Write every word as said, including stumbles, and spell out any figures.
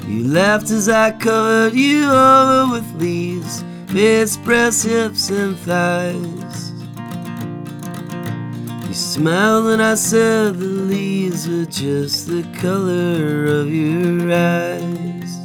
You laughed as I covered you over with leaves, face, breasts, hips, and thighs. You smiled when I said the leaves were just the color of your eyes.